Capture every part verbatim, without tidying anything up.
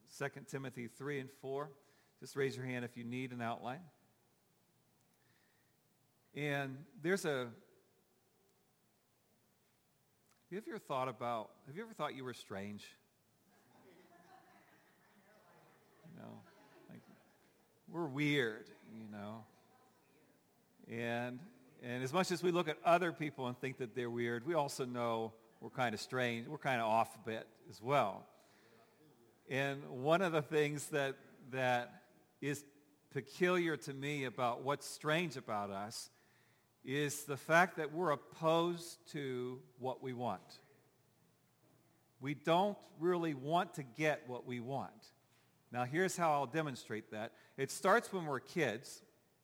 Second Timothy three and four. Just raise your hand if you need an outline. And there's a, have you ever thought about, have you ever thought you were strange? You know, like, we're weird, you know. And and as much as we look at other people and think that they're weird, we also know we're kind of strange, we're kind of off a bit as well. And one of the things that that is peculiar to me about what's strange about us is the fact that we're opposed to what we want. We don't really want to get what we want. Now, here's how I'll demonstrate that. It starts when we're kids.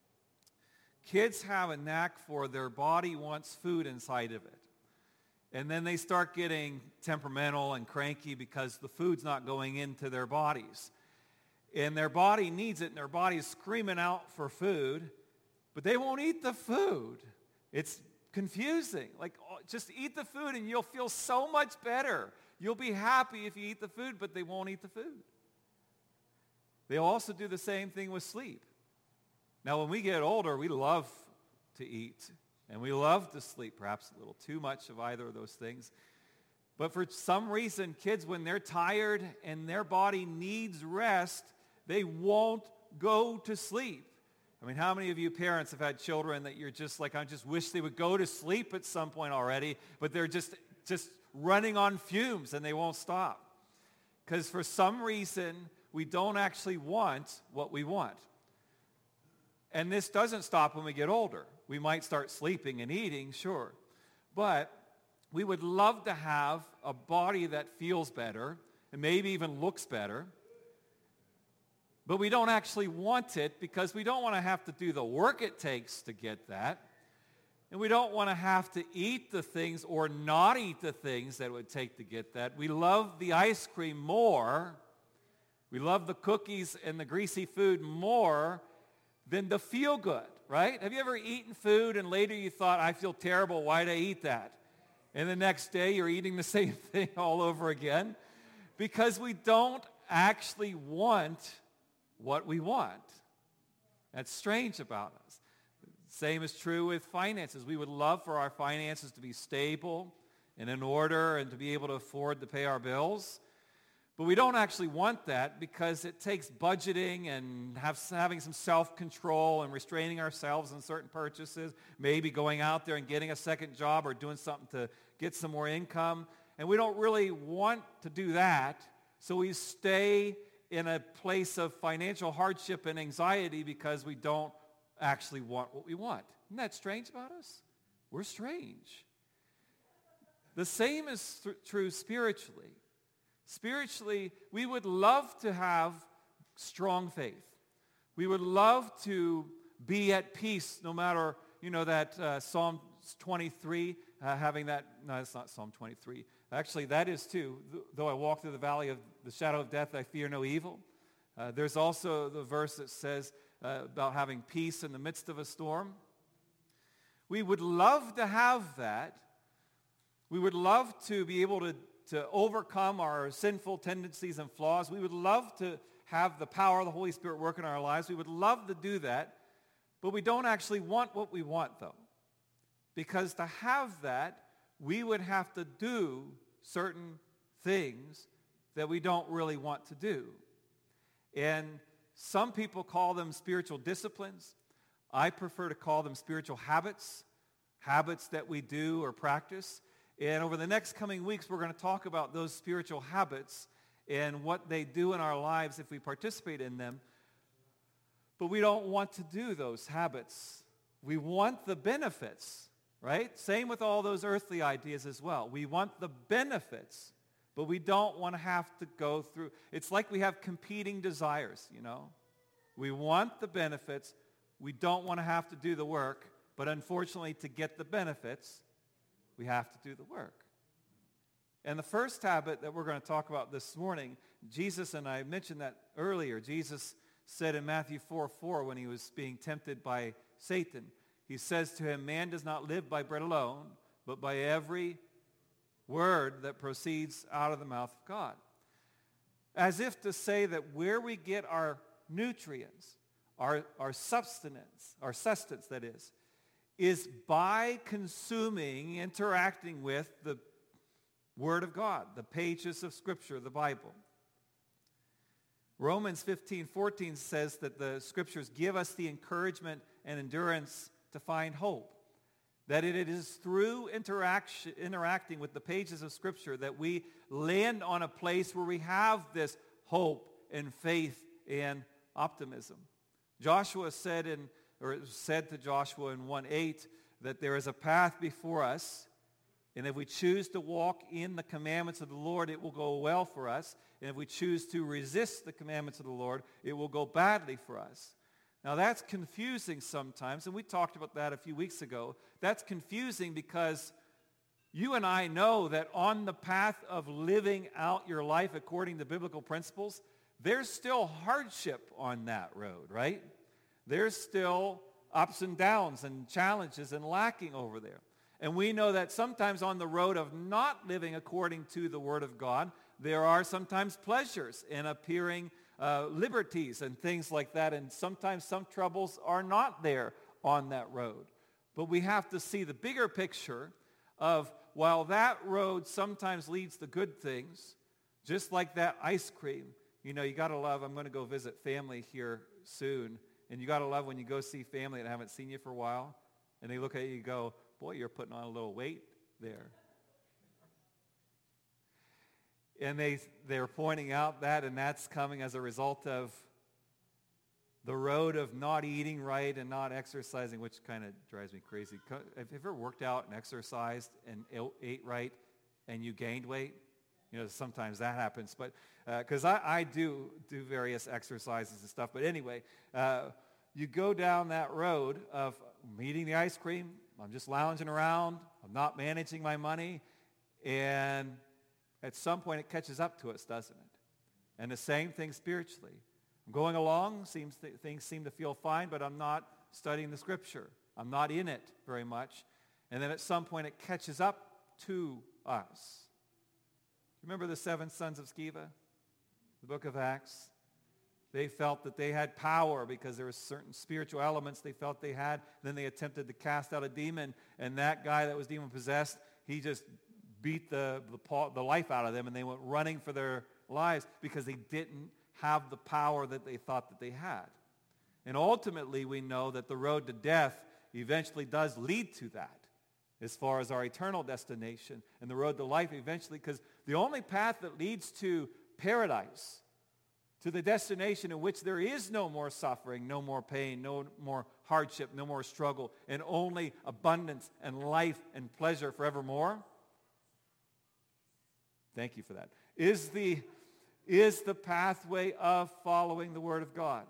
Kids have a knack for their body wants food inside of it. And then they start getting temperamental and cranky because the food's not going into their bodies. And their body needs it, and their body's screaming out for food, but they won't eat the food. It's confusing. Like, oh, just eat the food and you'll feel so much better. You'll be happy if you eat the food, but they won't eat the food. They'll also do the same thing with sleep. Now, when we get older, we love to eat, and we love to sleep, perhaps a little too much of either of those things. But for some reason, kids, when they're tired and their body needs rest, they won't go to sleep. I mean, how many of you parents have had children that you're just like, I just wish they would go to sleep at some point already, but they're just, just running on fumes and they won't stop? Because for some reason, we don't actually want what we want. And this doesn't stop when we get older. We might start sleeping and eating, sure. But we would love to have a body that feels better and maybe even looks better. But we don't actually want it because we don't want to have to do the work it takes to get that. And we don't want to have to eat the things or not eat the things that it would take to get that. We love the ice cream more. We love the cookies and the greasy food more than the feel good, right? Have you ever eaten food and later you thought, I feel terrible, why did I eat that? And the next day you're eating the same thing all over again? Because we don't actually want what we want. That's strange about us. Same is true with finances. We would love for our finances to be stable and in order and to be able to afford to pay our bills. But we don't actually want that because it takes budgeting and have, having some self-control and restraining ourselves in certain purchases, maybe going out there and getting a second job or doing something to get some more income. And we don't really want to do that, so we stay in a place of financial hardship and anxiety because we don't actually want what we want. Isn't that strange about us? We're strange. The same is th- true spiritually. Spiritually, we would love to have strong faith. We would love to be at peace no matter, you know, that uh, Psalm twenty-three, uh, having that, no, it's not Psalm twenty-three. Actually, that is too. Though I walk through the valley of the shadow of death, I fear no evil. Uh, there's also the verse that says uh, about having peace in the midst of a storm. We would love to have that. We would love to be able to to overcome our sinful tendencies and flaws. We would love to have the power of the Holy Spirit work in our lives. We would love to do that, but we don't actually want what we want, though. Because to have that, we would have to do certain things that we don't really want to do. And some people call them spiritual disciplines. I prefer to call them spiritual habits, habits that we do or practice. And over the next coming weeks, we're going to talk about those spiritual habits and what they do in our lives if we participate in them. But we don't want to do those habits. We want the benefits, right? Same with all those earthly ideas as well. We want the benefits, but we don't want to have to go through. It's like we have competing desires, you know. We want the benefits. We don't want to have to do the work. But unfortunately, to get the benefits, we have to do the work. And the first habit that we're going to talk about this morning, Jesus, and I mentioned that earlier, Jesus said in Matthew four four when he was being tempted by Satan, he says to him, man does not live by bread alone, but by every word that proceeds out of the mouth of God. as if to say that where we get our nutrients, our, our substance, our sustenance that is, is by consuming, interacting with the Word of God, the pages of Scripture, the Bible. Romans fifteen fourteen says that the Scriptures give us the encouragement and endurance to find hope. That it is through interaction, interacting with the pages of Scripture that we land on a place where we have this hope and faith and optimism. Joshua said in, or it was said to Joshua in one eight that there is a path before us, and if we choose to walk in the commandments of the Lord, it will go well for us. And if we choose to resist the commandments of the Lord, it will go badly for us. Now that's confusing sometimes, and we talked about that a few weeks ago. That's confusing because you and I know that on the path of living out your life according to biblical principles, there's still hardship on that road, right? There's still ups and downs and challenges and lacking over there. And we know that sometimes on the road of not living according to the Word of God, there are sometimes pleasures in appearing uh, liberties and things like that. And sometimes some troubles are not there on that road. But we have to see the bigger picture of while that road sometimes leads to good things, just like that ice cream. You know, you got to love, I'm going to go visit family here soon. And you got to love when you go see family that haven't seen you for a while. And they look at you and go, boy, you're putting on a little weight there. And they, they're pointing out that, and that's coming as a result of the road of not eating right and not exercising, which kind of drives me crazy. Have you ever worked out and exercised and ate right and you gained weight? You know, sometimes that happens. But because uh, I, I do do various exercises and stuff. But anyway, uh, you go down that road of eating the ice cream, I'm just lounging around, I'm not managing my money, and at some point it catches up to us, doesn't it? And the same thing spiritually. I'm going along, seems th- things seem to feel fine, but I'm not studying the Scripture. I'm not in it very much. And then at some point it catches up to us. Remember the seven sons of Sceva? The book of Acts? They felt that they had power because there were certain spiritual elements they felt they had. Then they attempted to cast out a demon, and that guy that was demon-possessed, he just beat the, the, the life out of them, and they went running for their lives because they didn't have the power that they thought that they had. And ultimately, we know that the road to death eventually does lead to that as far as our eternal destination, and the road to life eventually, because the only path that leads to paradise, to the destination in which there is no more suffering, no more pain, no more hardship, no more struggle, and only abundance and life and pleasure forevermore. Thank you for that. Is the, is the pathway of following the Word of God.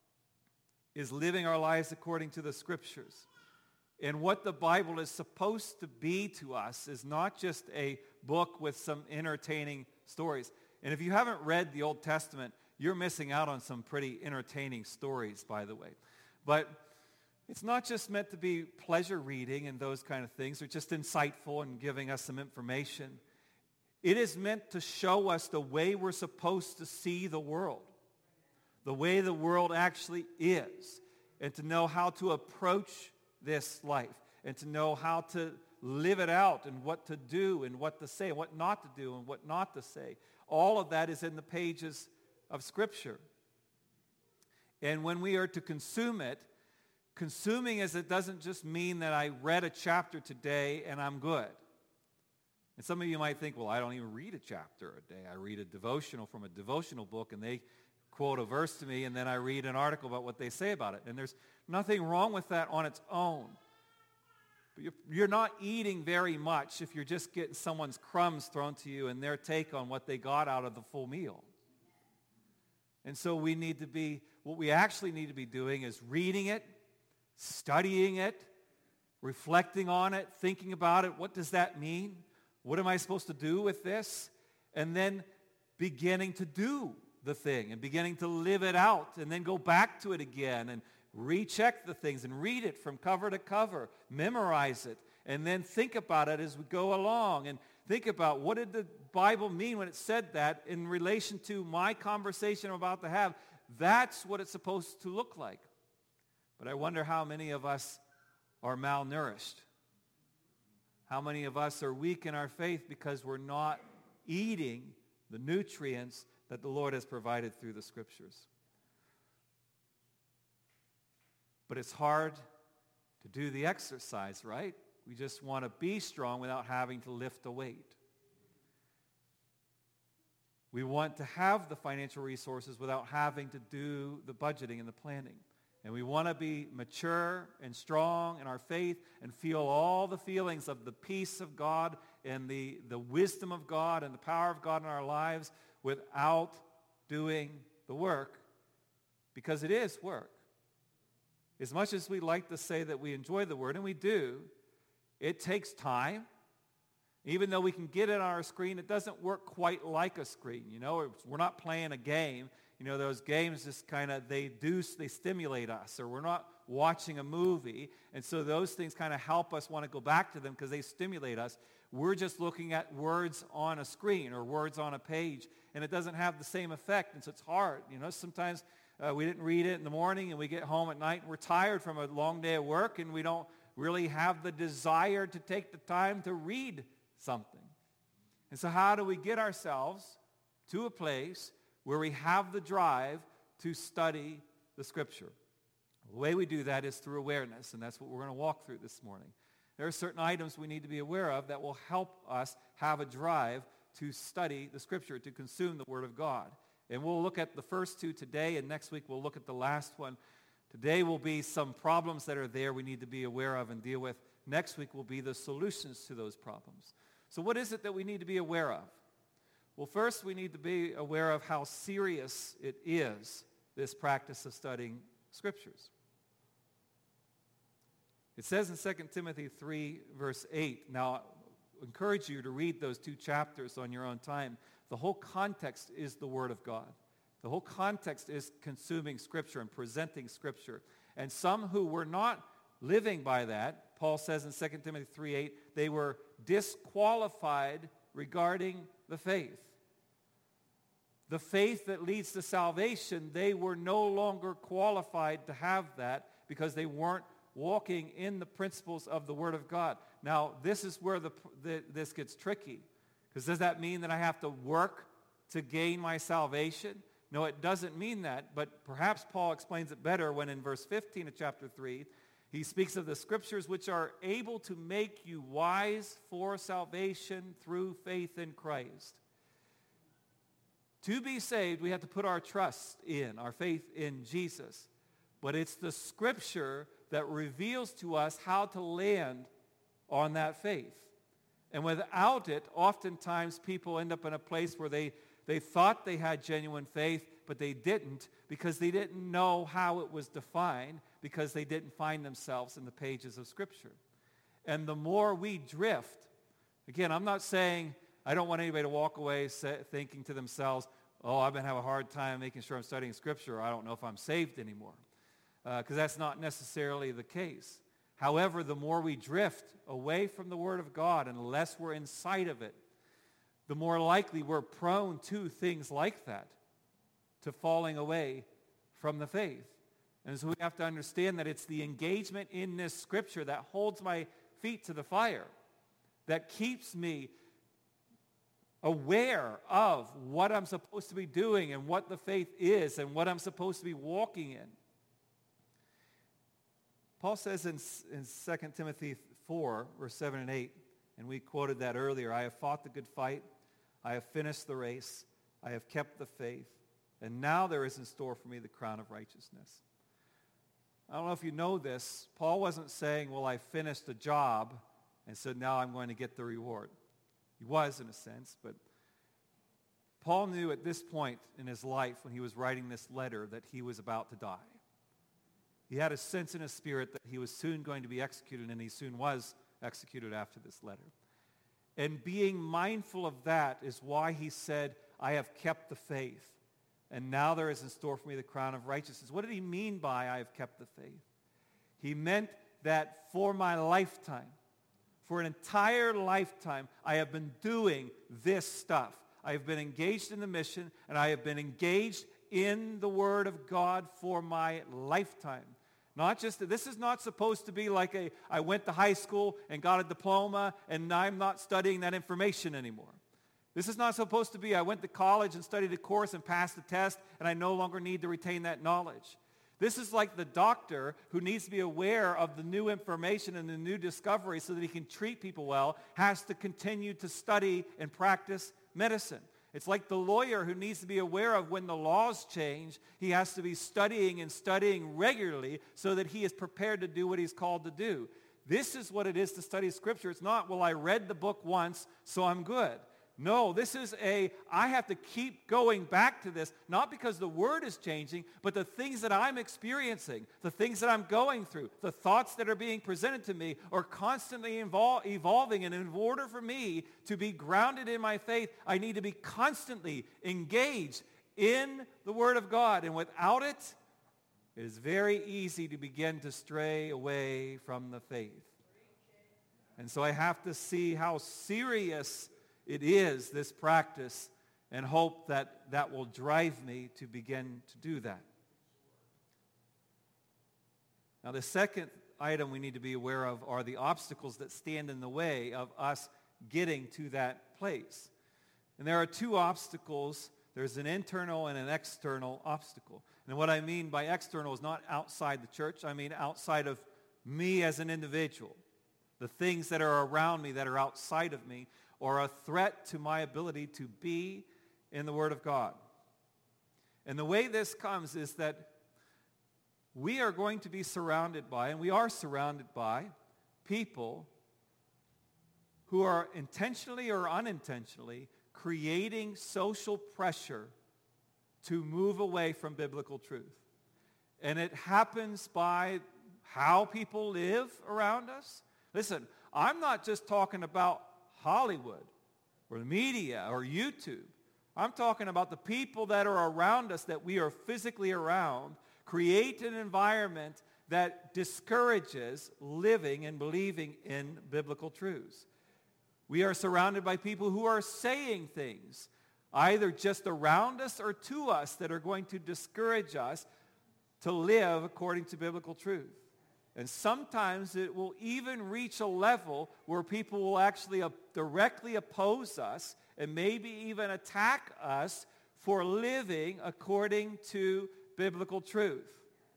Is living our lives according to the Scriptures. And what the Bible is supposed to be to us is not just a book with some entertaining stories. And if you haven't read the Old Testament, you're missing out on some pretty entertaining stories, by the way. But it's not just meant to be pleasure reading and those kind of things, or just insightful and giving us some information. It is meant to show us the way we're supposed to see the world, the way the world actually is, and to know how to approach this life, and to know how to live it out, and what to do, and what to say, and what not to do, and what not to say. All of that is in the pages of Scripture. And when we are to consume it, consuming is, it doesn't just mean that I read a chapter today and I'm good. And some of you might think, well, I don't even read a chapter a day. I read a devotional from a devotional book, and they quote a verse to me, and then I read an article about what they say about it. And there's nothing wrong with that on its own. But you're, you're not eating very much if you're just getting someone's crumbs thrown to you and their take on what they got out of the full meal. And so we need to be, what we actually need to be doing is reading it, studying it, reflecting on it, thinking about it. What does that mean? What am I supposed to do with this? And then beginning to do the thing and beginning to live it out, and then go back to it again and recheck the things and read it from cover to cover, memorize it, and then think about it as we go along. And Think about, what did the Bible mean when it said that in relation to my conversation I'm about to have? That's what it's supposed to look like. But I wonder how many of us are malnourished. How many of us are weak in our faith because we're not eating the nutrients that the Lord has provided through the Scriptures. But it's hard to do the exercise, right? We just want to be strong without having to lift a weight. We want to have the financial resources without having to do the budgeting and the planning. And we want to be mature and strong in our faith and feel all the feelings of the peace of God and the, the wisdom of God and the power of God in our lives without doing the work, because it is work. As much as we like to say that we enjoy the Word, and we do, it takes time. Even though we can get it on our screen, it doesn't work quite like a screen. You know, we're not playing a game. You know, those games just kind of, they do, they stimulate us. Or we're not watching a movie. And so those things kind of help us want to go back to them because they stimulate us. We're just looking at words on a screen or words on a page. And it doesn't have the same effect. And so it's hard. You know, sometimes uh, we didn't read it in the morning and we get home at night and we're tired from a long day of work and we don't really have the desire to take the time to read something. And so how do we get ourselves to a place where we have the drive to study the Scripture? The way we do that is through awareness, and that's what we're going to walk through this morning. There are certain items we need to be aware of that will help us have a drive to study the Scripture, to consume the Word of God. And we'll look at the first two today, and next week we'll look at the last one. Today will be some problems that are there we need to be aware of and deal with. Next week will be the solutions to those problems. So what is it that we need to be aware of? Well, first we need to be aware of how serious it is, this practice of studying Scriptures. It says in Second Timothy three, verse eight, now I encourage you to read those two chapters on your own time. The whole context is the Word of God. The whole context is consuming Scripture and presenting Scripture. And some who were not living by that, Paul says in Second Timothy three eight, they were disqualified regarding the faith. The faith that leads to salvation, they were no longer qualified to have that because they weren't walking in the principles of the Word of God. Now, this is where the, the, this gets tricky. Because does that mean that I have to work to gain my salvation? No, it doesn't mean that. But perhaps Paul explains it better when in verse fifteen of chapter three, he speaks of the Scriptures which are able to make you wise for salvation through faith in Christ. To be saved, we have to put our trust in, our faith in Jesus. But it's the Scripture that reveals to us how to land on that faith. And without it, oftentimes people end up in a place where they, they thought they had genuine faith, but they didn't because they didn't know how it was defined, because they didn't find themselves in the pages of Scripture. And the more we drift, again, I'm not saying, I don't want anybody to walk away thinking to themselves, oh, I've been having a hard time making sure I'm studying Scripture. I don't know if I'm saved anymore. Because uh, that's not necessarily the case. However, the more we drift away from the Word of God and the less we're in sight of it, the more likely we're prone to things like that, to falling away from the faith. And so we have to understand that it's the engagement in this Scripture that holds my feet to the fire, that keeps me aware of what I'm supposed to be doing and what the faith is and what I'm supposed to be walking in. Paul says in, in Second Timothy four, verse seven and eight, and we quoted that earlier, I have fought the good fight, I have finished the race, I have kept the faith, and now there is in store for me the crown of righteousness. I don't know if you know this, Paul wasn't saying, well, I finished the job, and so now I'm going to get the reward. He was, in a sense, but Paul knew at this point in his life when he was writing this letter that he was about to die. He had a sense in his spirit that he was soon going to be executed, and he soon was executed after this letter. And being mindful of that is why he said, I have kept the faith, and now there is in store for me the crown of righteousness. What did he mean by I have kept the faith? He meant that for my lifetime, For an entire lifetime, I have been doing this stuff. I have been engaged in the mission, and I have been engaged in the Word of God for my lifetime. Not just, this is not supposed to be like a, I went to high school and got a diploma, and I'm not studying that information anymore. This is not supposed to be, I went to college and studied a course and passed the test, and I no longer need to retain that knowledge. This is like the doctor who needs to be aware of the new information and the new discovery so that he can treat people well, has to continue to study and practice medicine. It's like the lawyer who needs to be aware of when the laws change. He has to be studying and studying regularly so that he is prepared to do what he's called to do. This is what it is to study Scripture. It's not, well, I read the book once, so I'm good. No, this is a, I have to keep going back to this, not because the Word is changing, but the things that I'm experiencing, the things that I'm going through, the thoughts that are being presented to me are constantly evol- evolving. And in order for me to be grounded in my faith, I need to be constantly engaged in the Word of God. And without it, it is very easy to begin to stray away from the faith. And so I have to see how serious it is, this practice, and hope that that will drive me to begin to do that. Now, the second item we need to be aware of are the obstacles that stand in the way of us getting to that place. And there are two obstacles. There's an internal and an external obstacle. And what I mean by external is not outside the church. I mean outside of me as an individual. The things that are around me that are outside of me or a threat to my ability to be in the Word of God. And the way this comes is that we are going to be surrounded by, and we are surrounded by, people who are intentionally or unintentionally creating social pressure to move away from biblical truth. And it happens by how people live around us. Listen, I'm not just talking about Hollywood or the media or YouTube. I'm talking about the people that are around us, that we are physically around, create an environment that discourages living and believing in biblical truths. We are surrounded by people who are saying things, either just around us or to us, that are going to discourage us to live according to biblical truth. And sometimes it will even reach a level where people will actually uh, directly oppose us and maybe even attack us for living according to biblical truth.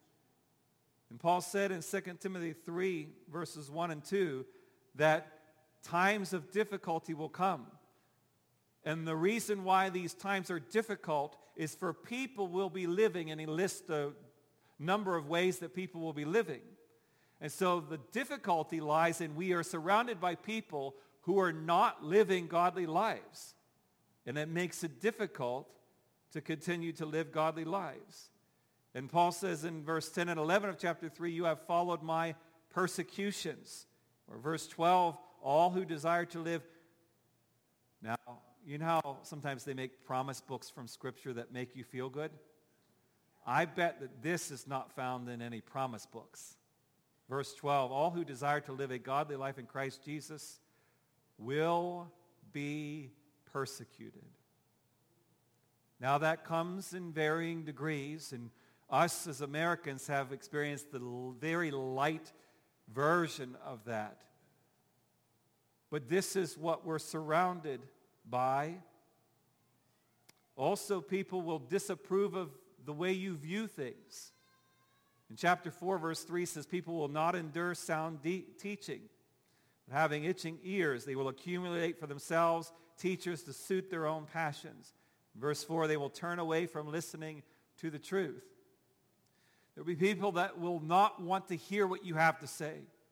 And Paul said in Second Timothy three, verses one and two, that times of difficulty will come. And the reason why these times are difficult is for people will be living, and he lists a number of ways that people will be living. And so the difficulty lies in we are surrounded by people who are not living godly lives. And it makes it difficult to continue to live godly lives. And Paul says in verse ten and eleven of chapter three, you have followed my persecutions. Or verse twelve, all who desire to live. Now, you know how sometimes they make promise books from Scripture that make you feel good? I bet that this is not found in any promise books. Verse twelve, all who desire to live a godly life in Christ Jesus will be persecuted. Now that comes in varying degrees, and us as Americans have experienced the very light version of that. But this is what we're surrounded by. Also, people will disapprove of the way you view things. In chapter four, verse three says, people will not endure sound de- teaching. Having itching ears, they will accumulate for themselves teachers to suit their own passions. In verse four, they will turn away from listening to the truth. There will be people that will not want to hear what you have to say,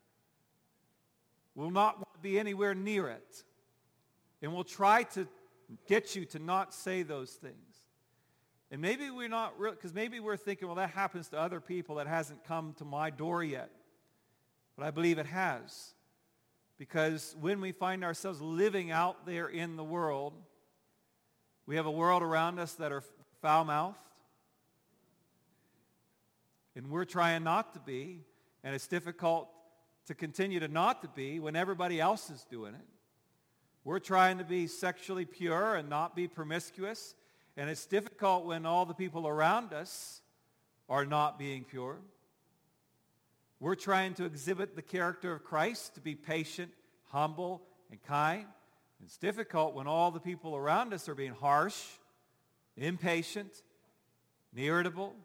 will not want to be anywhere near it, and will try to get you to not say those things. And maybe we're not real, because maybe we're thinking, well, that happens to other people. That hasn't come to my door yet. But I believe it has. Because when we find ourselves living out there in the world, we have a world around us that are foul-mouthed. And we're trying not to be. And it's difficult to continue to not to be when everybody else is doing it. We're trying to be sexually pure and not be promiscuous, and it's difficult when all the people around us are not being pure. We're trying to exhibit the character of Christ, to be patient, humble, and kind. It's difficult when all the people around us are being harsh, impatient, and irritable.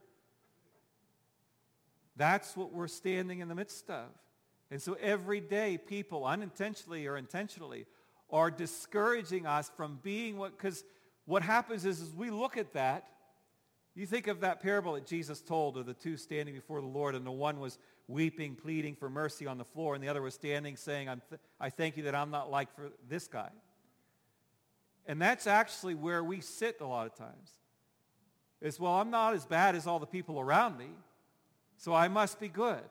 That's what we're standing in the midst of. And so every day people, unintentionally or intentionally, are discouraging us from being what, because what happens is, is we look at that. You think of that parable that Jesus told of the two standing before the Lord, and the one was weeping, pleading for mercy on the floor, and the other was standing saying, I'm th- I thank you that I'm not like for this guy. And that's actually where we sit a lot of times. Is, well, I'm not as bad as all the people around me, so I must be good.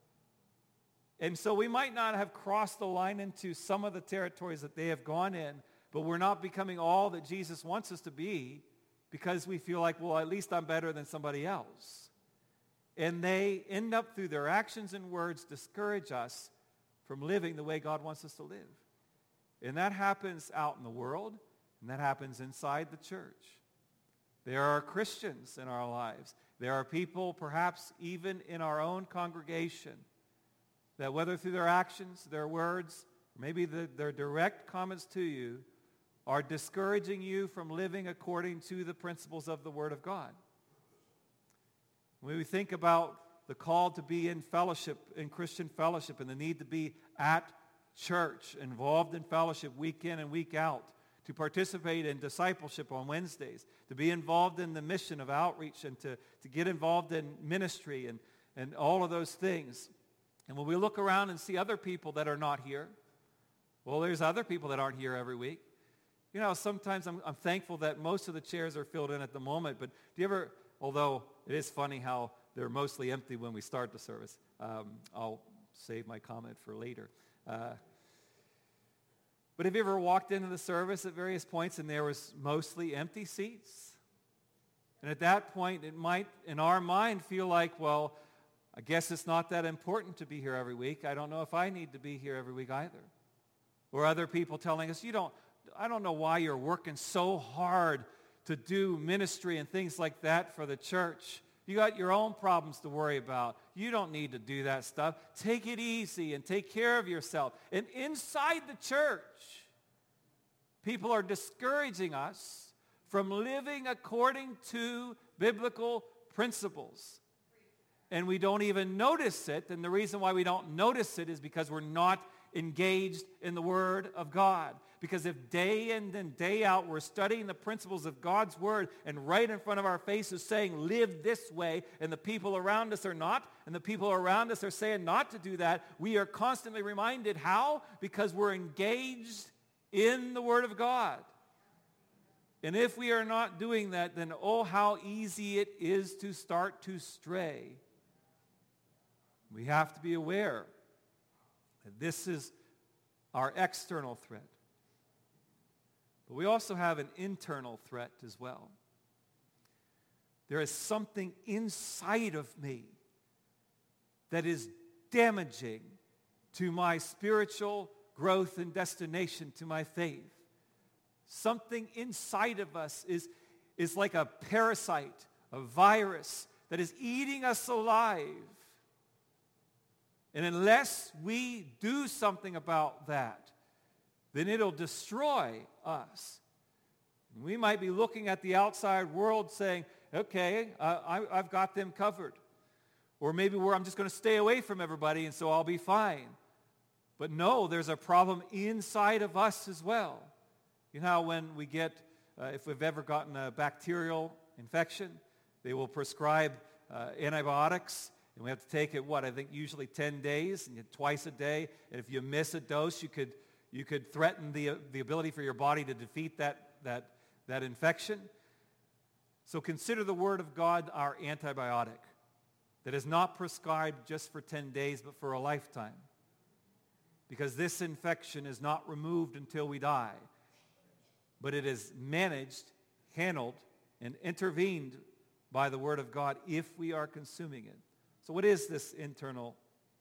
And so we might not have crossed the line into some of the territories that they have gone in, but we're not becoming all that Jesus wants us to be because we feel like, well, at least I'm better than somebody else. And they end up, through their actions and words, discourage us from living the way God wants us to live. And that happens out in the world, and that happens inside the church. There are Christians in our lives. There are people, perhaps even in our own congregation, that whether through their actions, their words, or maybe the, their direct comments to you, are discouraging you from living according to the principles of the Word of God. When we think about the call to be in fellowship, in Christian fellowship, and the need to be at church, involved in fellowship week in and week out, to participate in discipleship on Wednesdays, to be involved in the mission of outreach, and to, to get involved in ministry and, and all of those things. And when we look around and see other people that are not here, well, there's other people that aren't here every week. You know, sometimes I'm, I'm thankful that most of the chairs are filled in at the moment, but do you ever, although it is funny how they're mostly empty when we start the service. Um, I'll save my comment for later. Uh, but have you ever walked into the service at various points and there was mostly empty seats? And at that point, it might, in our mind, feel like, well, I guess it's not that important to be here every week. I don't know if I need to be here every week either. Or other people telling us, you don't, I don't know why you're working so hard to do ministry and things like that for the church. You got your own problems to worry about. You don't need to do that stuff. Take it easy and take care of yourself. And inside the church, people are discouraging us from living according to biblical principles. And we don't even notice it. And the reason why we don't notice it is because we're not engaged in the Word of God. Because if day in and day out we're studying the principles of God's Word and right in front of our faces saying, live this way, and the people around us are not, and the people around us are saying not to do that, we are constantly reminded. How? Because we're engaged in the Word of God. And if we are not doing that, then oh, how easy it is to start to stray. We have to be aware that this is our external threat. But we also have an internal threat as well. There is something inside of me that is damaging to my spiritual growth and destination, to my faith. Something inside of us is, is like a parasite, a virus that is eating us alive. And unless we do something about that, then it'll destroy us. We might be looking at the outside world saying, okay, uh, I, I've got them covered. Or maybe we're, I'm just going to stay away from everybody and so I'll be fine. But no, there's a problem inside of us as well. You know how when we get, uh, if we've ever gotten a bacterial infection, they will prescribe uh, antibiotics. And we have to take it, what, I think usually ten days, and twice a day. And if you miss a dose, you could you could threaten the, the ability for your body to defeat that, that, that infection. So consider the Word of God our antibiotic that is not prescribed just for ten days, but for a lifetime. Because this infection is not removed until we die. But it is managed, handled, and intervened by the Word of God if we are consuming it. So what is this internal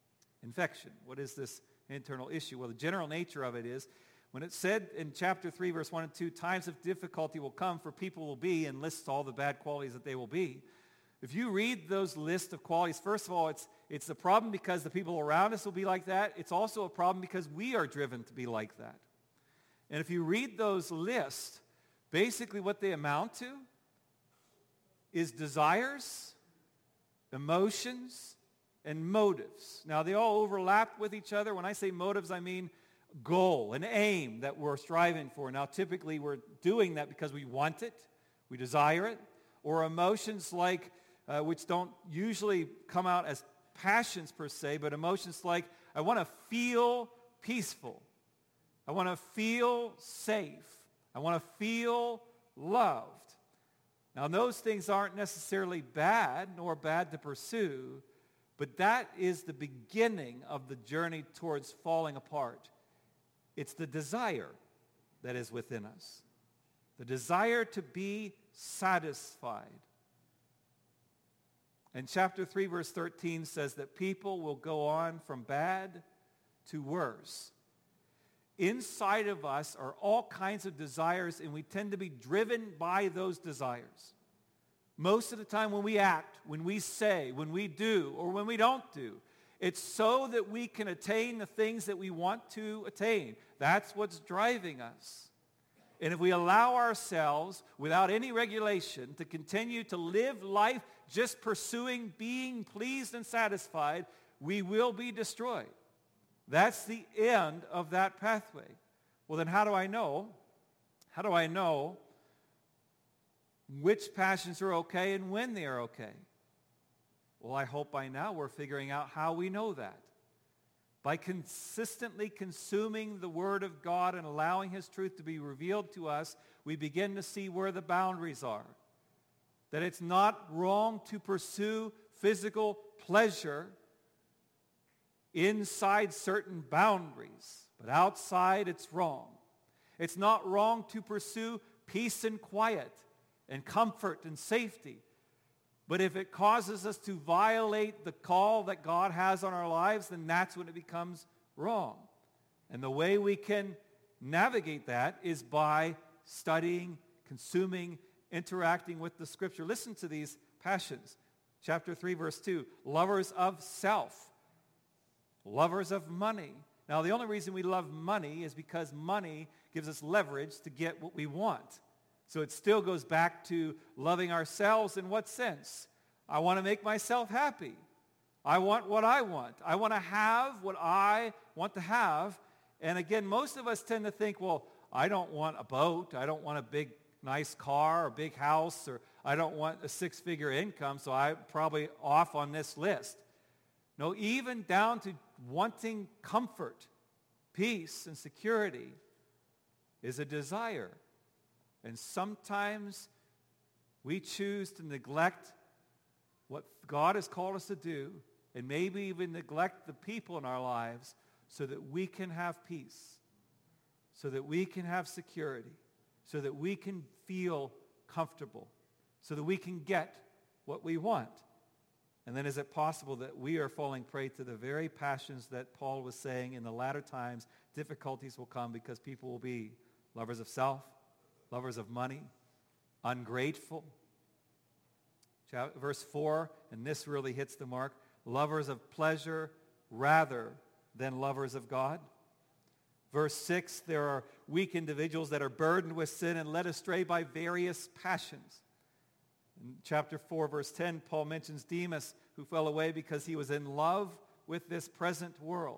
infection. What is this internal issue? Well, the general nature of it is, when it said in chapter three, verse one and two, times of difficulty will come, for people will be, and lists all the bad qualities that they will be. If you read those lists of qualities, first of all, it's it's the problem because the people around us will be like that. It's also a problem because we are driven to be like that. And if you read those lists, basically what they amount to is desires, emotions, and motives. Now, they all overlap with each other. When I say motives, I mean goal, an aim that we're striving for. Now, typically, we're doing that because we want it, we desire it, or emotions like, uh, which don't usually come out as passions per se, but emotions like, I want to feel peaceful. I want to feel safe. I want to feel loved. Now, those things aren't necessarily bad, nor bad to pursue, but that is the beginning of the journey towards falling apart. It's the desire that is within us. The desire to be satisfied. And chapter three, verse thirteen says that people will go on from bad to worse. Inside of us are all kinds of desires, and we tend to be driven by those desires. Most of the time when we act, when we say, when we do, or when we don't do, it's so that we can attain the things that we want to attain. That's what's driving us. And if we allow ourselves, without any regulation, to continue to live life just pursuing being pleased and satisfied, we will be destroyed. That's the end of that pathway. Well, then how do I know? How do I know which passions are okay and when they are okay? Well, I hope by now we're figuring out how we know that. By consistently consuming the Word of God and allowing His truth to be revealed to us, we begin to see where the boundaries are. That it's not wrong to pursue physical pleasure inside certain boundaries, but outside it's wrong. It's not wrong to pursue peace and quiet and comfort and safety. But if it causes us to violate the call that God has on our lives, then that's when it becomes wrong. And the way we can navigate that is by studying, consuming, interacting with the Scripture. Listen to these passions. Chapter three, verse two, lovers of self, lovers of money. Now, the only reason we love money is because money gives us leverage to get what we want. So it still goes back to loving ourselves in what sense? I want to make myself happy. I want what I want. I want to have what I want to have. And again, most of us tend to think, well, I don't want a boat. I don't want a big, nice car or big house, or I don't want a six-figure income, so I'm probably off on this list. No, even down to wanting comfort, peace, and security is a desire. And sometimes we choose to neglect what God has called us to do, and maybe even neglect the people in our lives so that we can have peace, so that we can have security, so that we can feel comfortable, so that we can get what we want. And then is it possible that we are falling prey to the very passions that Paul was saying in the latter times, difficulties will come because people will be lovers of self, lovers of money, ungrateful. Verse four, and this really hits the mark, lovers of pleasure rather than lovers of God. Verse six, there are weak individuals that are burdened with sin and led astray by various passions. In chapter four, verse ten, Paul mentions Demas, who fell away because he was in love with this present world.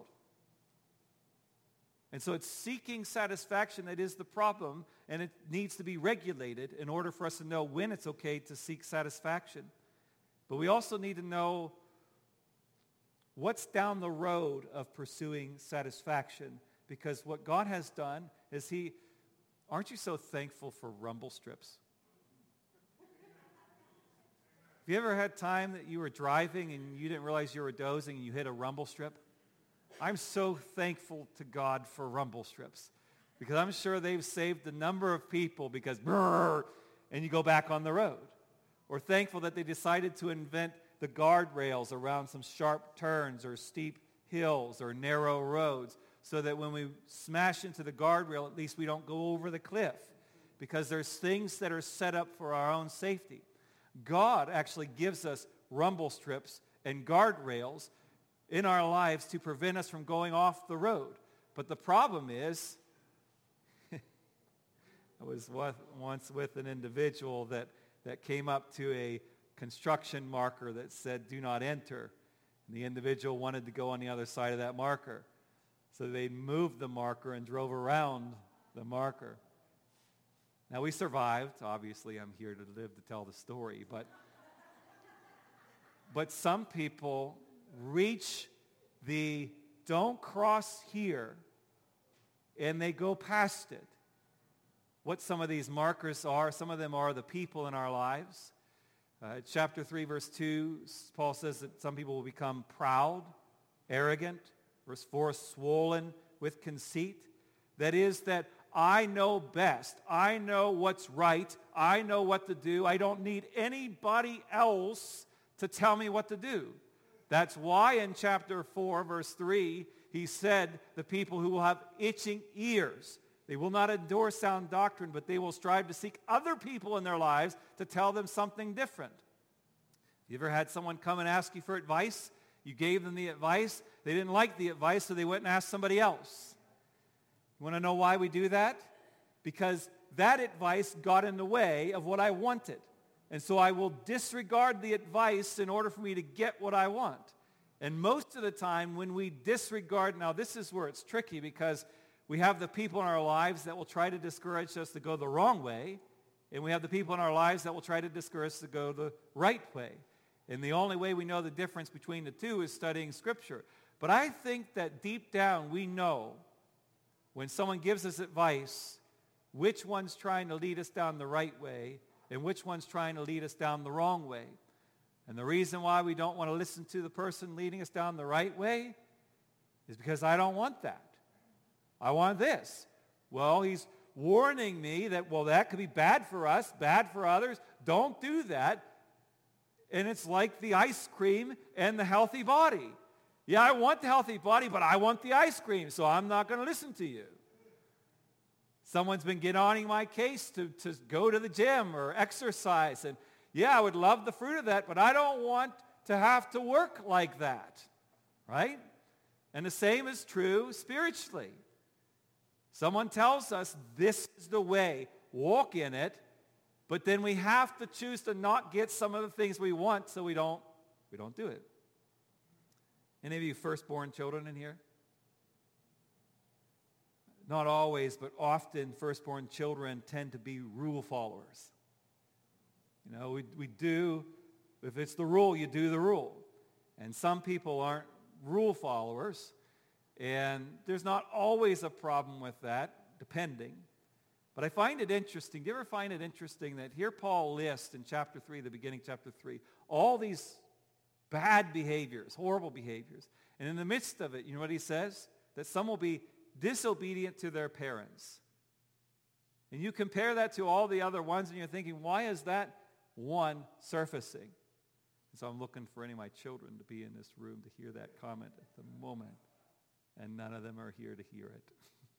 And so it's seeking satisfaction that is the problem, and it needs to be regulated in order for us to know when it's okay to seek satisfaction. But we also need to know what's down the road of pursuing satisfaction, because what God has done is he, aren't you so thankful for rumble strips? Have you ever had time that you were driving and you didn't realize you were dozing and you hit a rumble strip? I'm so thankful to God for rumble strips, because I'm sure they've saved a number of people because brrr, and you go back on the road. Or thankful that they decided to invent the guardrails around some sharp turns or steep hills or narrow roads so that when we smash into the guardrail, at least we don't go over the cliff, because there's things that are set up for our own safety. God actually gives us rumble strips and guardrails in our lives to prevent us from going off the road. But the problem is, I was once with an individual that, that came up to a construction marker that said, "Do not enter." And the individual wanted to go on the other side of that marker. So they moved the marker and drove around the marker. Now, we survived. Obviously, I'm here to live to tell the story. But, but some people reach the "don't cross here," and they go past it. What some of these markers are, some of them are the people in our lives. Uh, chapter three, verse two, Paul says that some people will become proud, arrogant. Verse four, swollen with conceit. That is that I know best. I know what's right. I know what to do. I don't need anybody else to tell me what to do. That's why in chapter four, verse three, he said the people who will have itching ears, they will not endure sound doctrine, but they will strive to seek other people in their lives to tell them something different. You ever had someone come and ask you for advice? You gave them the advice. They didn't like the advice, so they went and asked somebody else. You want to know why we do that? Because that advice got in the way of what I wanted. And so I will disregard the advice in order for me to get what I want. And most of the time when we disregard, now this is where it's tricky, because we have the people in our lives that will try to discourage us to go the wrong way, and we have the people in our lives that will try to discourage us to go the right way. And the only way we know the difference between the two is studying Scripture. But I think that deep down we know when someone gives us advice, which one's trying to lead us down the right way and which one's trying to lead us down the wrong way. And the reason why we don't want to listen to the person leading us down the right way is because I don't want that. I want this. Well, he's warning me that, well, that could be bad for us, bad for others. Don't do that. And it's like the ice cream and the healthy body. Yeah, I want the healthy body, but I want the ice cream, so I'm not going to listen to you. Someone's been getting on my case to, to go to the gym or exercise. And yeah, I would love the fruit of that, but I don't want to have to work like that. Right? And the same is true spiritually. Someone tells us this is the way, walk in it, but then we have to choose to not get some of the things we want, so we don't, we don't do it. Any of you firstborn children in here? Not always, but often firstborn children tend to be rule followers. You know, we, we do, if it's the rule, you do the rule. And some people aren't rule followers, and there's not always a problem with that, depending. But I find it interesting. Do you ever find it interesting that here Paul lists in chapter three, the beginning of chapter three, all these bad behaviors, horrible behaviors. And in the midst of it, you know what he says? That some will be disobedient to their parents. And you compare that to all the other ones, and you're thinking, why is that one surfacing? And so I'm looking for any of my children to be in this room to hear that comment at the moment. And none of them are here to hear it.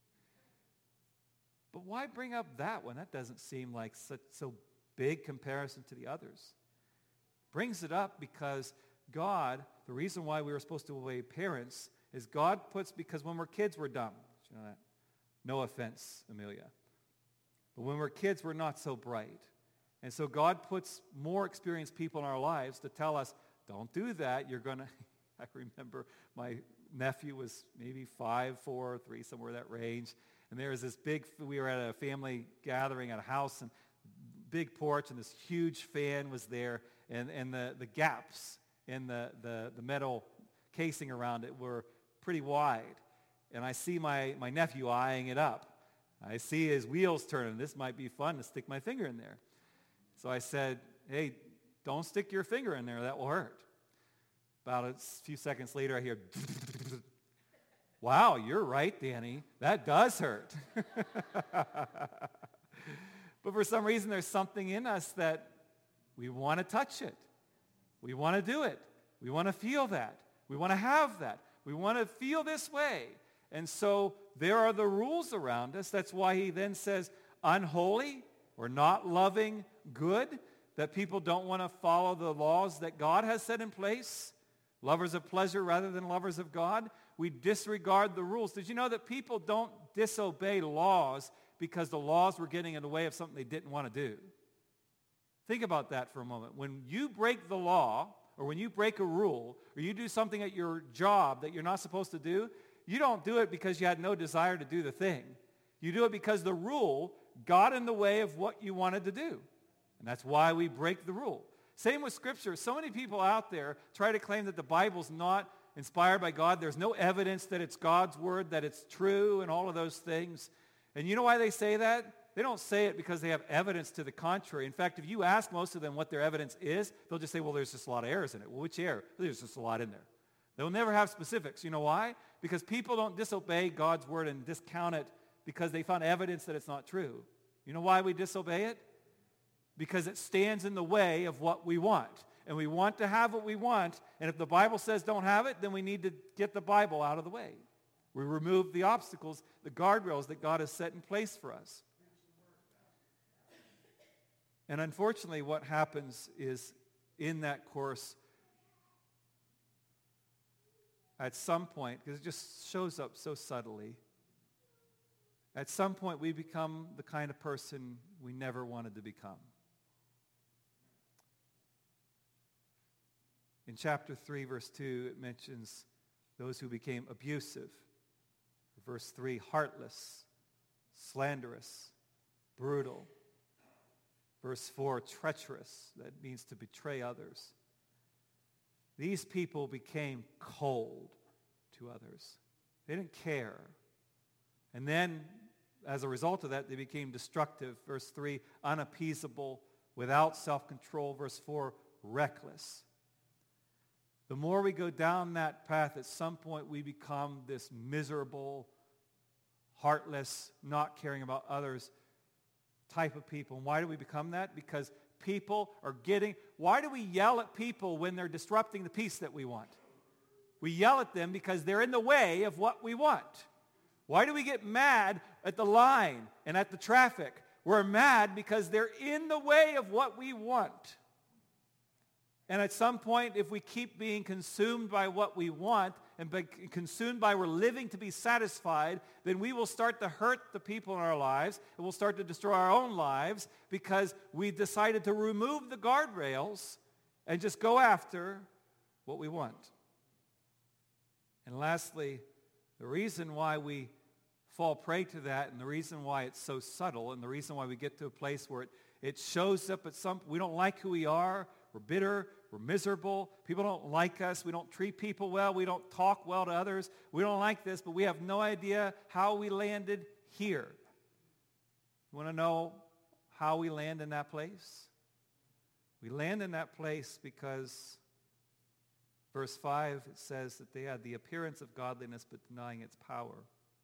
But why bring up that one? That doesn't seem like such so big comparison to the others. Brings it up because God, the reason why we were supposed to obey parents is God puts, because when we're kids, we're dumb. You know that? No offense, Amelia. But when we're kids, we're not so bright. And so God puts more experienced people in our lives to tell us, don't do that. You're going to, I remember my nephew was maybe five, four, three, somewhere in that range. And there was this big, we were at a family gathering at a house, and big porch, and this huge fan was there, and, and the, the gaps in the, the, the metal casing around it were pretty wide. And I see my, my nephew eyeing it up. I see his wheels turning. This might be fun to stick my finger in there. So I said, hey, don't stick your finger in there. That will hurt. About a few seconds later, I hear, wow, you're right, Danny. That does hurt. But for some reason, there's something in us that we want to touch it. We want to do it. We want to feel that. We want to have that. We want to feel this way. And so there are the rules around us. That's why he then says unholy or not loving good, that people don't want to follow the laws that God has set in place. Lovers of pleasure rather than lovers of God. We disregard the rules. Did you know that people don't disobey laws because the laws were getting in the way of something they didn't want to do? Think about that for a moment. When you break the law, or when you break a rule, or you do something at your job that you're not supposed to do, you don't do it because you had no desire to do the thing. You do it because the rule got in the way of what you wanted to do. And that's why we break the rule. Same with Scripture. So many people out there try to claim that the Bible's not inspired by God. There's no evidence that it's God's word, that it's true, and all of those things. And you know why they say that? They don't say it because they have evidence to the contrary. In fact, if you ask most of them what their evidence is, they'll just say, well, there's just a lot of errors in it. Well, which error? There's just a lot in there. They'll never have specifics. You know why? Because people don't disobey God's word and discount it because they found evidence that it's not true. You know why we disobey it? Because it stands in the way of what we want. And we want to have what we want. And if the Bible says don't have it, then we need to get the Bible out of the way. We remove the obstacles, the guardrails that God has set in place for us. And unfortunately, what happens is in that course, at some point, because it just shows up so subtly, at some point we become the kind of person we never wanted to become. In chapter three, verse two, it mentions those who became abusive. Verse three, heartless, slanderous, brutal. Verse four, treacherous. That means to betray others. These people became cold to others. They didn't care. And then, as a result of that, they became destructive. Verse three, unappeasable, without self-control. Verse four, reckless. The more we go down that path, at some point we become this miserable, heartless, not caring about others type of people. And why do we become that? Because people are getting... Why do we yell at people when they're disrupting the peace that we want? We yell at them because they're in the way of what we want. Why do we get mad at the line and at the traffic? We're mad because they're in the way of what we want. And at some point, if we keep being consumed by what we want and be consumed by we're living to be satisfied, then we will start to hurt the people in our lives, and we'll start to destroy our own lives because we decided to remove the guardrails and just go after what we want. And lastly, the reason why we fall prey to that, and the reason why it's so subtle, and the reason why we get to a place where it, it shows up at some... We don't like who we are. We're bitter. We're miserable. People don't like us. We don't treat people well. We don't talk well to others. We don't like this, but we have no idea how we landed here. You want to know how we land in that place? We land in that place because verse five, it says that they had the appearance of godliness but denying its power.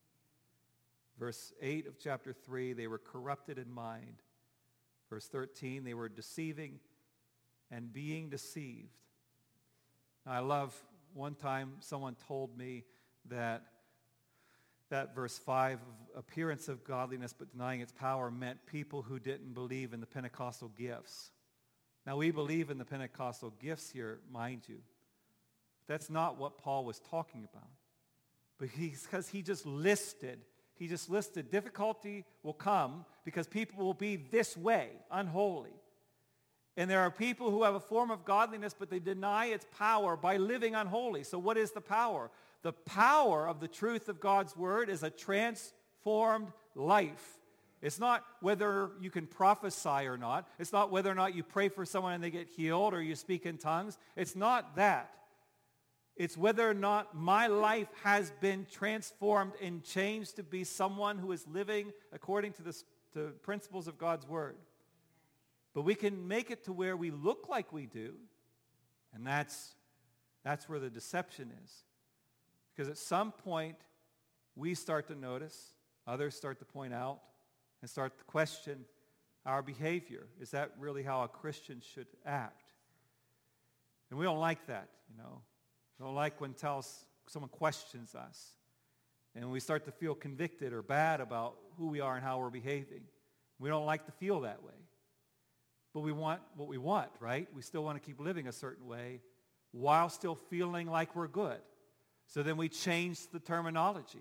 Verse eight of chapter three, they were corrupted in mind. Verse thirteen, they were deceiving and being deceived. Now, I love, one time someone told me that that verse five, of appearance of godliness but denying its power, meant people who didn't believe in the Pentecostal gifts. Now, we believe in the Pentecostal gifts here, mind you. That's not what Paul was talking about. But he's, because he just listed, he just listed difficulty will come because people will be this way, unholy. And there are people who have a form of godliness, but they deny its power by living unholy. So what is the power? The power of the truth of God's word is a transformed life. It's not whether you can prophesy or not. It's not whether or not you pray for someone and they get healed or you speak in tongues. It's not that. It's whether or not my life has been transformed and changed to be someone who is living according to the to principles of God's word. But we can make it to where we look like we do, and that's, that's where the deception is. Because at some point, we start to notice, others start to point out, and start to question our behavior. Is that really how a Christian should act? And we don't like that, you know. We don't like when tells someone questions us, and we start to feel convicted or bad about who we are and how we're behaving. We don't like to feel that way. But we want what we want, right? We still want to keep living a certain way while still feeling like we're good. So then we change the terminology.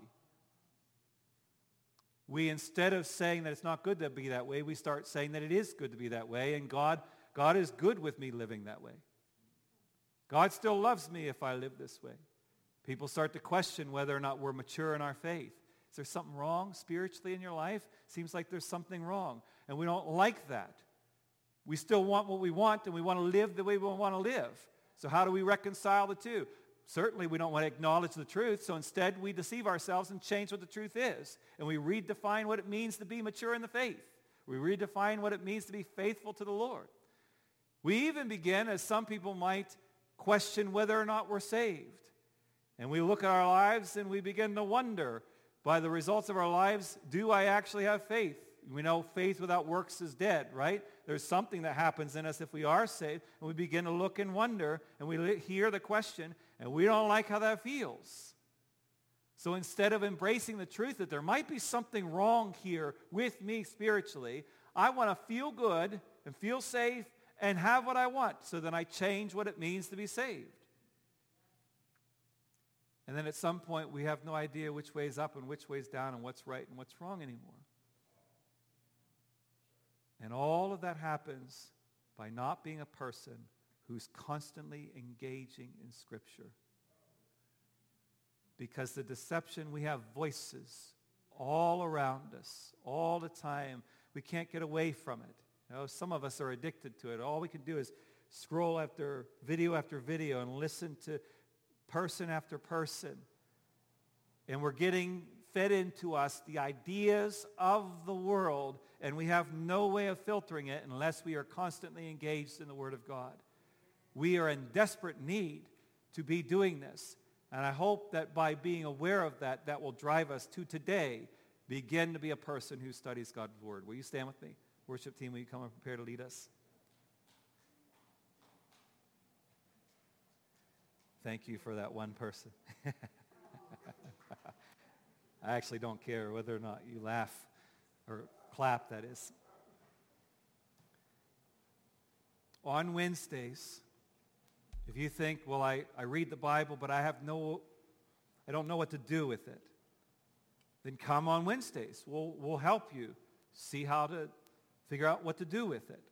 We, instead of saying that it's not good to be that way, we start saying that it is good to be that way, and God, God is good with me living that way. God still loves me if I live this way. People start to question whether or not we're mature in our faith. Is there something wrong spiritually in your life? Seems like there's something wrong, and we don't like that. We still want what we want, and we want to live the way we want to live. So how do we reconcile the two? Certainly we don't want to acknowledge the truth, so instead we deceive ourselves and change what the truth is. And we redefine what it means to be mature in the faith. We redefine what it means to be faithful to the Lord. We even begin, as some people might, question whether or not we're saved. And we look at our lives and we begin to wonder, by the results of our lives, do I actually have faith? We know faith without works is dead, right? There's something that happens in us if we are saved, and we begin to look and wonder, and we hear the question, and we don't like how that feels. So instead of embracing the truth that there might be something wrong here with me spiritually, I want to feel good and feel safe and have what I want. So then I change what it means to be saved. And then at some point we have no idea which way is up and which way is down and what's right and what's wrong anymore. And all of that happens by not being a person who's constantly engaging in Scripture. Because the deception, we have voices all around us, all the time. We can't get away from it. You know, some of us are addicted to it. All we can do is scroll after video after video and listen to person after person. And we're getting fed into us the ideas of the world, and we have no way of filtering it unless we are constantly engaged in the Word of God. We are in desperate need to be doing this. And I hope that by being aware of that, that will drive us to today begin to be a person who studies God's Word. Will you stand with me? Worship team, will you come and prepare to lead us? Thank you for that one person. I actually don't care whether or not you laugh or clap, that is. On Wednesdays, if you think, well, I, I read the Bible, but I have no, I don't know what to do with it, then come on Wednesdays. We'll, we'll help you see how to figure out what to do with it.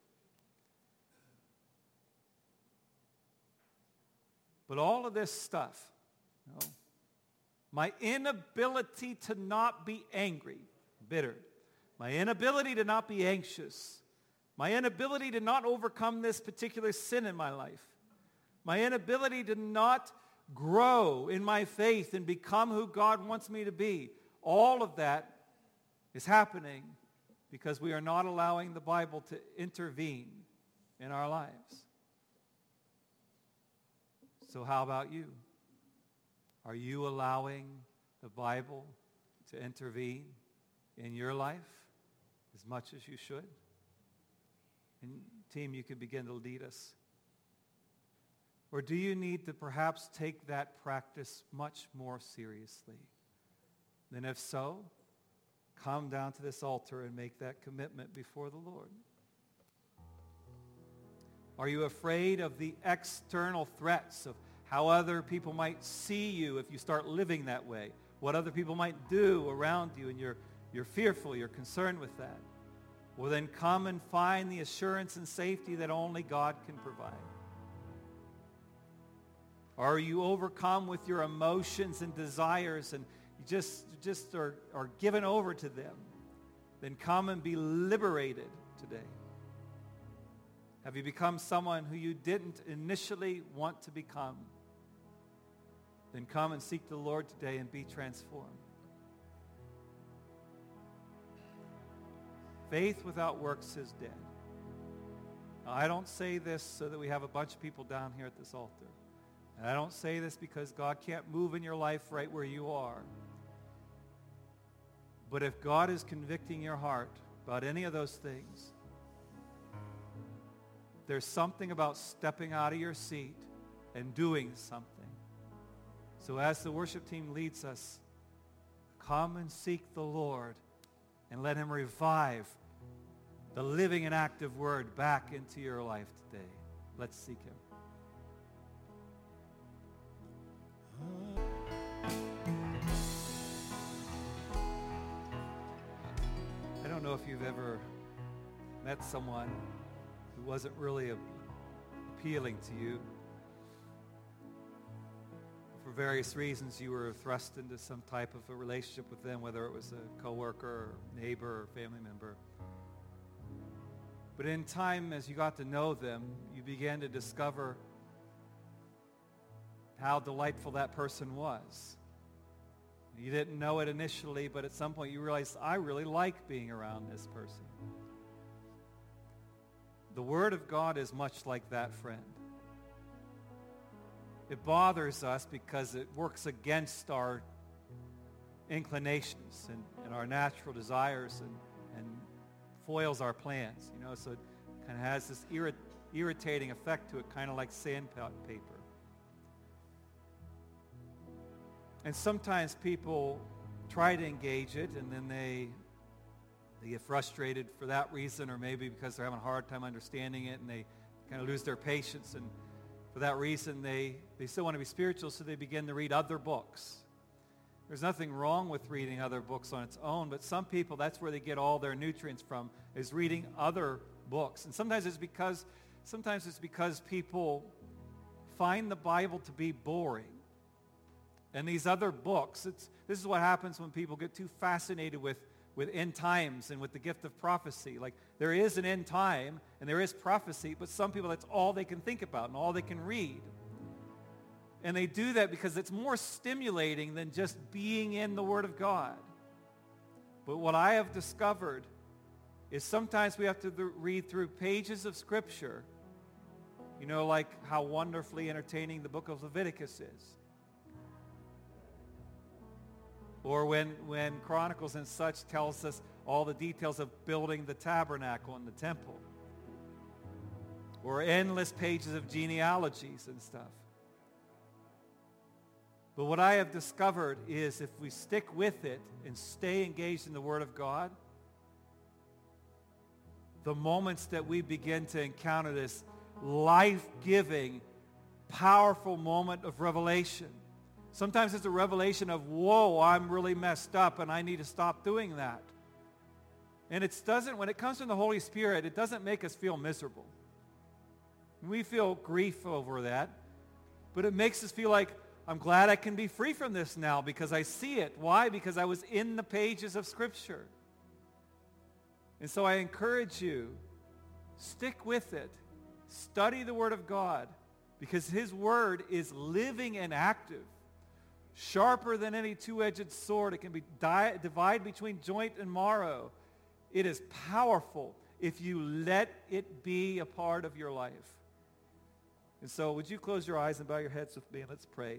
But all of this stuff, you know, my inability to not be angry, bitter, my inability to not be anxious, my inability to not overcome this particular sin in my life, my inability to not grow in my faith and become who God wants me to be, all of that is happening because we are not allowing the Bible to intervene in our lives. So how about you? Are you allowing the Bible to intervene in your life as much as you should? And team, you could begin to lead us. Or do you need to perhaps take that practice much more seriously? Then if so, come down to this altar and make that commitment before the Lord. Are you afraid of the external threats of how other people might see you if you start living that way? What other people might do around you, and you're, you're fearful, you're concerned with that? Well, then come and find the assurance and safety that only God can provide. Are you overcome with your emotions and desires and you just, just are, are given over to them? Then come and be liberated today. Have you become someone who you didn't initially want to become? Then come and seek the Lord today and be transformed. Faith without works is dead. Now, I don't say this so that we have a bunch of people down here at this altar. And I don't say this because God can't move in your life right where you are. But if God is convicting your heart about any of those things, there's something about stepping out of your seat and doing something. So as the worship team leads us, come and seek the Lord and let him revive the living and active word back into your life today. Let's seek him. I don't know if you've ever met someone who wasn't really appealing to you. For various reasons, you were thrust into some type of a relationship with them, whether it was a coworker or neighbor or family member. But in time, as you got to know them, you began to discover how delightful that person was. You didn't know it initially, but at some point you realized, I really like being around this person. The Word of God is much like that friend. It bothers us because it works against our inclinations and, and our natural desires and, and foils our plans. You know, so it kind of has this irrit- irritating effect to it, kind of like sandpaper. And sometimes people try to engage it, and then they they get frustrated for that reason, or maybe because they're having a hard time understanding it, and they kind of lose their patience. And for that reason, they, they still want to be spiritual, so they begin to read other books. There's nothing wrong with reading other books on its own, but some people, that's where they get all their nutrients from, is reading other books. And sometimes it's because, sometimes it's because people find the Bible to be boring. And these other books, it's, this is what happens when people get too fascinated with, with end times and with the gift of prophecy. Like, there is an end time and there is prophecy, but some people, that's all they can think about and all they can read. And they do that because it's more stimulating than just being in the Word of God. But what I have discovered is sometimes we have to th- read through pages of Scripture, you know, like how wonderfully entertaining the book of Leviticus is. Or when, when Chronicles and such tells us all the details of building the tabernacle and the temple. Or endless pages of genealogies and stuff. But what I have discovered is if we stick with it and stay engaged in the Word of God, the moments that we begin to encounter this life-giving, powerful moment of revelation. Sometimes it's a revelation of, whoa, I'm really messed up and I need to stop doing that. And it doesn't, when it comes from the Holy Spirit, it doesn't make us feel miserable. We feel grief over that, but it makes us feel like, I'm glad I can be free from this now because I see it. Why? Because I was in the pages of Scripture. And so I encourage you, stick with it. Study the Word of God because His Word is living and active. Sharper than any two-edged sword. It can be di- divide between joint and marrow. It is powerful if you let it be a part of your life. And so would you close your eyes and bow your heads with me and let's pray.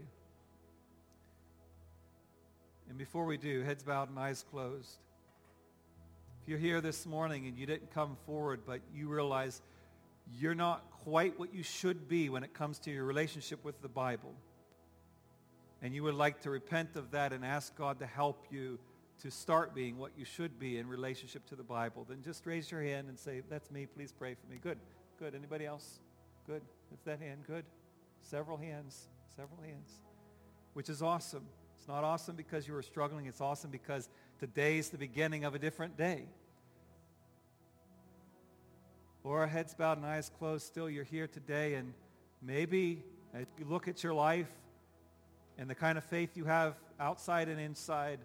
And before we do, heads bowed and eyes closed. If you're here this morning and you didn't come forward, but you realize you're not quite what you should be when it comes to your relationship with the Bible, and you would like to repent of that and ask God to help you to start being what you should be in relationship to the Bible, then just raise your hand and say, that's me, please pray for me. Good, good. Anybody else? Good. That's that hand. Good. Several hands. Several hands. Which is awesome. It's not awesome because you were struggling. It's awesome because today's the beginning of a different day. Or our heads bowed and eyes closed, still you're here today, and maybe if you look at your life and the kind of faith you have outside and inside,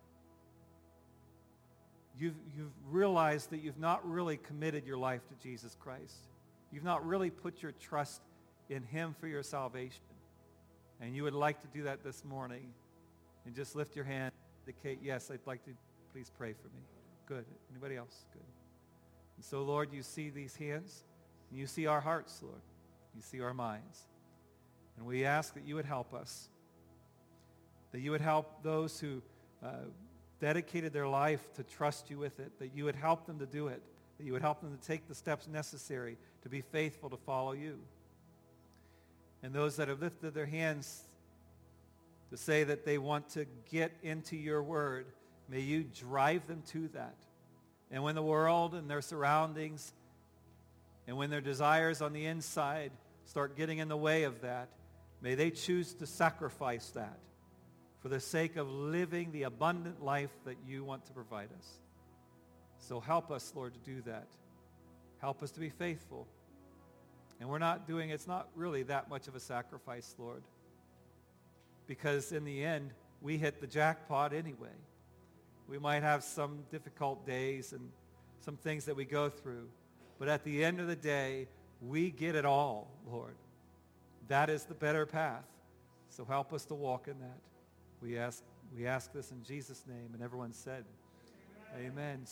you've, you've realized that you've not really committed your life to Jesus Christ. You've not really put your trust in Him for your salvation. And you would like to do that this morning. And just lift your hand, indicate, yes, I'd like to, please pray for me. Good. Anybody else? Good. And so, Lord, you see these hands, and you see our hearts, Lord. You see our minds. And we ask that you would help us, that you would help those who uh, dedicated their life to trust you with it, that you would help them to do it, that you would help them to take the steps necessary to be faithful to follow you. And those that have lifted their hands to say that they want to get into your word. May you drive them to that. And when the world and their surroundings and when their desires on the inside start getting in the way of that, may they choose to sacrifice that for the sake of living the abundant life that you want to provide us. So help us, Lord, to do that. Help us to be faithful. And we're not doing, it's not really that much of a sacrifice, Lord, because in the end, we hit the jackpot anyway. We might have some difficult days and some things that we go through, but at the end of the day, we get it all, Lord. That is the better path. So help us to walk in that. We ask, we ask this in Jesus' name, and everyone said, amen. Amen.